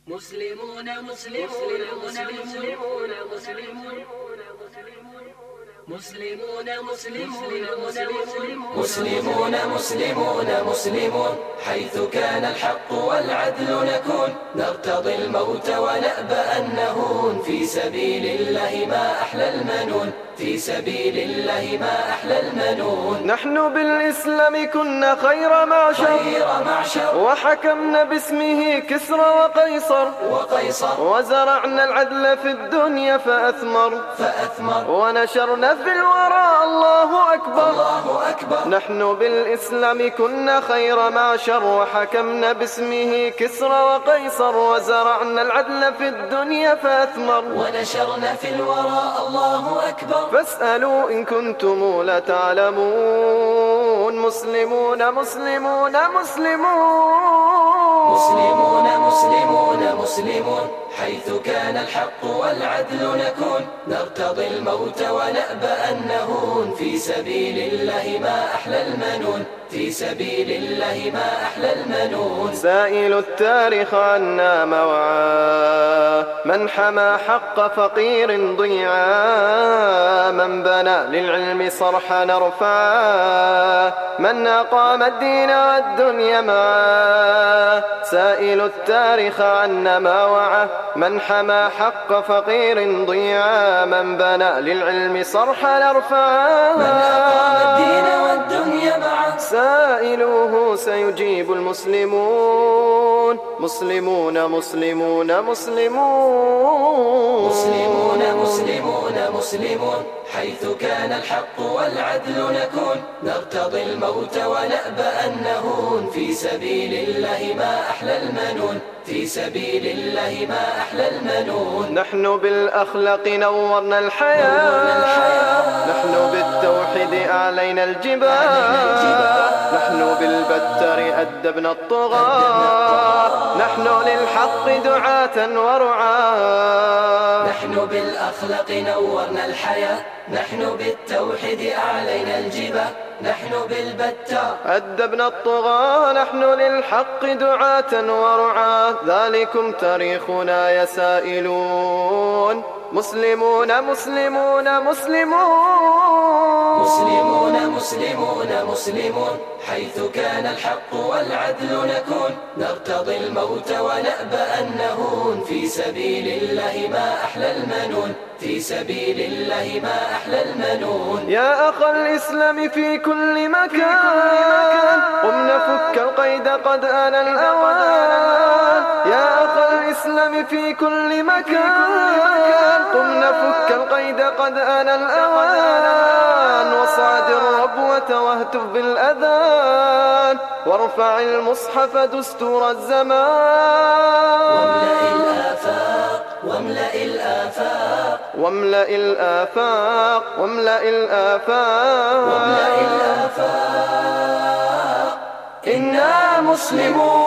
مسلمون مسلمون مسلمون مسلمون مسلمون مسلمون مسلمون حيث كان الحق والعدل نكون نرتضي الموت ونأبى أن نهون في سبيل الله ما أحلى المنون في سبيل الله ما أحلى المنون نحن بالإسلام كنا خير معشر وحكمنا باسمه كسرى وقيصر وزرعنا العدل في الدنيا فأثمر ونشرنا في الورى الله أكبر نحن بالإسلام كنا خير معشر وحكمنا باسمه كسرى وقيصر وزرعنا العدل في الدنيا فأثمر ونشرنا في الورى الله أكبر فاسألوا إن كنتم لا تعلمون مسلمون مسلمون مسلمون حيث كان الحق والعدل نكون نرتضي الموت ونأبى أن نهون في سبيل الله ما أحلى المنون في سبيل الله ما أحلى المنون سائل التاريخ عنا موعى من حمى حق فقير ضيعا من بنى للعلم صرحا نرفعا من أقام الدين والدنيا معا سائل التاريخ عنا موعى من حمى حق فقير ضيعا من بنى للعلم صرحا نرفعا من أقام الدين والدنيا معا سائلوه سيجيب المسلمون مسلمون مسلمون مسلمون حيث كان الحق والعدل نكون نرتضي الموت ونأبى أن نهون في سبيل الله ما أحلى المنون في سبيل الله ما أحلى المنون نحن بالأخلاق نورنا الحياة نحن بالتوحيد أعلينا الجبال نحن بالبتر أدبنا الطغاة نحن للحق دعاة ورعاة نحن بالأخلاق نورنا الحياة نحن بالتوحيد أعلينا الجبال نحن بالبتر أدبنا الطغاة نحن للحق دعاة ورعاة ذلكم تاريخنا يا سائلون مسلمون مسلمون حيث كان الحق والعدل نكون نرتضي الموت ونأبى أن نهون في سبيل الله ما أحلى المنون في سبيل الله ما أحلى المنون يا أخ الإسلام في كل مكان قم نفك القيد قد آن الأوان يا أخ الإسلام في كل مكان قم نفك القيد قد آن الأوان وصعد الربوة واهتف بالأذان وارفع المصحف دستور الزمان واملأ الآفاق واملأ الآفاق إنا مسلمون